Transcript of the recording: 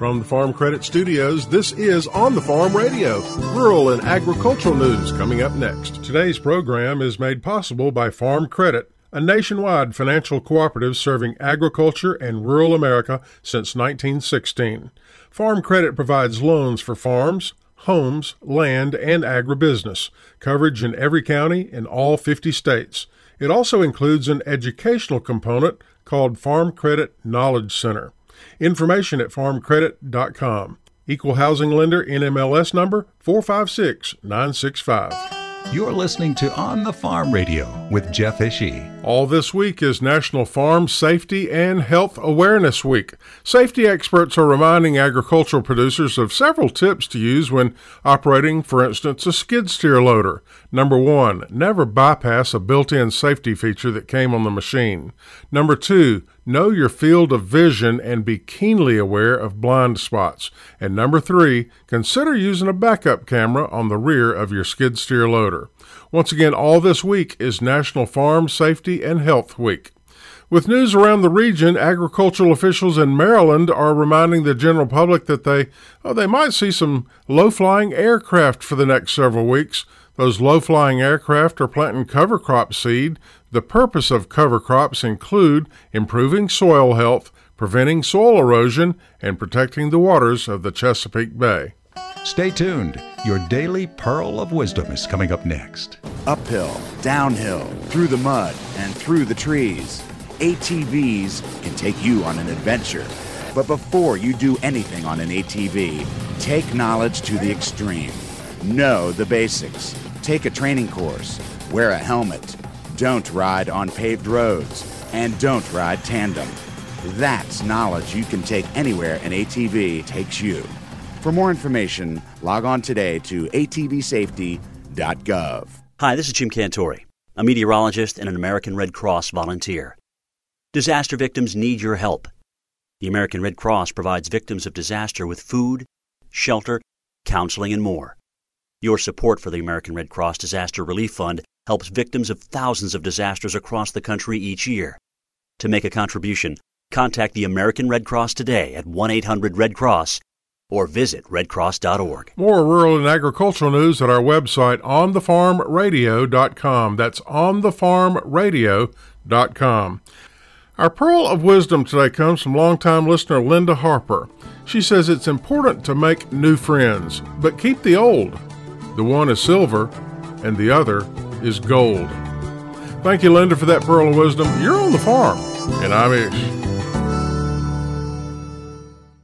From the Farm Credit Studios, this is On the Farm Radio, rural and agricultural news coming up next. Today's program is made possible by Farm Credit, a nationwide financial cooperative serving agriculture and rural America since 1916. Farm Credit provides loans for farms, homes, land, and agribusiness, coverage in every county in all 50 states. It also includes an educational component called Farm Credit Knowledge Center. Information at farmcredit.com. Equal housing lender, NMLS number 456965. You're listening to On the Farm Radio with Jeff Ishii. All this week is National Farm Safety and Health Awareness Week. Safety experts are reminding agricultural producers of several tips to use when operating, for instance, a skid steer loader. Number 1, never bypass a built-in safety feature that came on the machine. Number 2, know your field of vision and be keenly aware of blind spots. And number 3, consider using a backup camera on the rear of your skid steer loader. Once again, all this week is National Farm Safety and Health Week. With news around the region, agricultural officials in Maryland are reminding the general public that they might see some low-flying aircraft for the next several weeks. Those low-flying aircraft are planting cover crop seed. The purpose of cover crops include improving soil health, preventing soil erosion, and protecting the waters of the Chesapeake Bay. Stay tuned. Your daily pearl of wisdom is coming up next. Uphill, downhill, through the mud, and through the trees. ATVs can take you on an adventure. But before you do anything on an ATV, take knowledge to the extreme. Know the basics. Take a training course. Wear a helmet. Don't ride on paved roads. And don't ride tandem. That's knowledge you can take anywhere an ATV takes you. For more information, log on today to atvsafety.gov. Hi, this is Jim Cantori, a meteorologist and an American Red Cross volunteer. Disaster victims need your help. The American Red Cross provides victims of disaster with food, shelter, counseling, and more. Your support for the American Red Cross Disaster Relief Fund helps victims of thousands of disasters across the country each year. To make a contribution, contact the American Red Cross today at 1-800-RED-CROSS or visit redcross.org. More rural and agricultural news at our website, onthefarmradio.com. That's onthefarmradio.com. Our pearl of wisdom today comes from longtime listener Linda Harper. She says it's important to make new friends, but keep the old. The one is silver, and the other is gold. Thank you, Linda, for that pearl of wisdom. You're on the farm, and I'm Ish.